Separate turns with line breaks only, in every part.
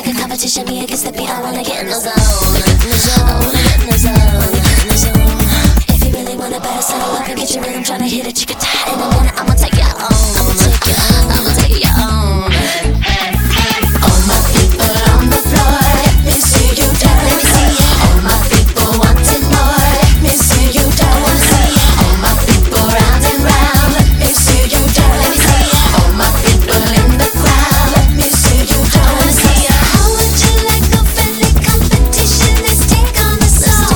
a competition, me against the beat. I wanna get in the zone. I wanna get in the zone. If you really wanna better settle up and get your rhythm, tryna hit it, you can tie in a minute. I'ma take you home. I'ma take you home. I'ma take you home. All my people on the floor, let me see you dance. Let me see you. All my people wanting more, let me see you dance. All my people round and round, let me see you dance. Let me see you. All my people in the crowd, let me see you dance. I wanna see you. How would you like a friendly competition? Let's take on the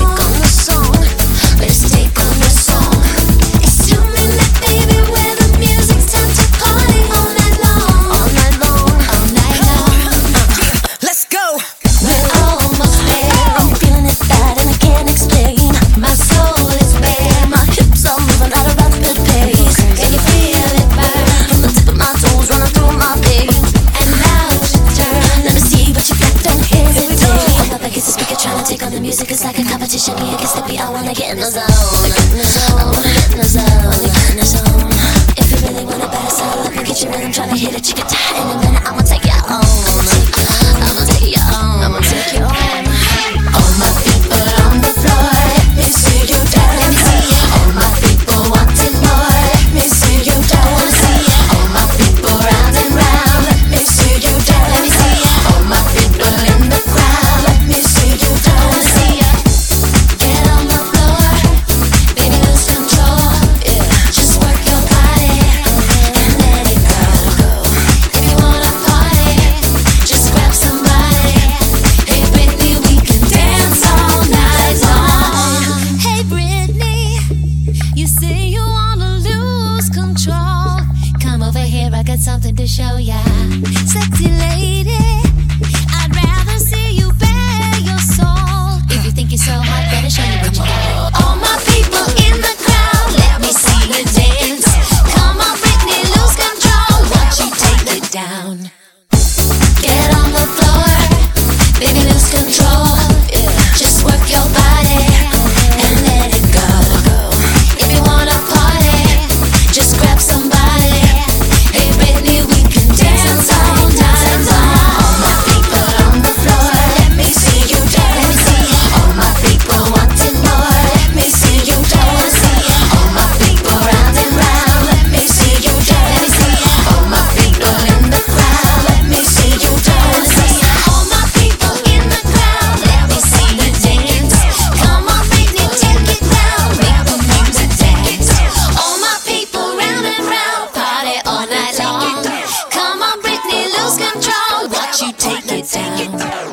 song. Let's take on the song. It's 2 minutes, baby, where the music's time to party all night long. All night long. All night long.
Let's go!
We're almost there. I'm feeling it bad and I can't explain. My soul is bare. My hips are moving at a rapid pace. Can you feel it burn? From the tip of my toes running through my veins. And now it's your turn. Let me see what you got, don't hesitate. I'm up against the speaker trying to take on the music. It's like a competition, me against the beat. I wanna get in the zone. I wanna get in the zone. If you really wanna better settle up and get your rhythm, tryna hit it, you can tie in a minute. I'ma take you home. I'ma take you home. I'ma take you home. All my people on the floor, let me see you dance. Let me see you. All my people wanting more, let me see you dance. I wanna see you. All my people round and round, let me see you dance. Let me see you. All my people in the crowd, let me see you dance. I wanna see you. Get on the floor, baby, lose control. Just work your body and let it go. If you wanna party, just grab somebody. Hey Britney, we can dance all night long.
Hey Britney, you say you wanna lose control. Come over here, I got something to show ya. Sexy lady, I'd rather see you bare your soul. If you think you're so hot, better show you what you got. All my people in the crowd, let me see you dance. Come on Britney, lose control. Watch you take it down. Get on the floor, baby, lose control. Just work your body and let it go. If you wanna party, just grab somebody. Hey Britney, we can dance all night long. All my people on the floor, let me see you dance. Let me see you. All my people wanting more, let me see you dance. I wanna see you. All my people round and round, let me see you dance. Let me see you. All my people in the crowd, let me see you dance. All my people in the crowd, let me see you dance. Come on Britney, take it down, make the music dance. All my people round and round, party all night long. Come on Britney, lose control, watch you take it down.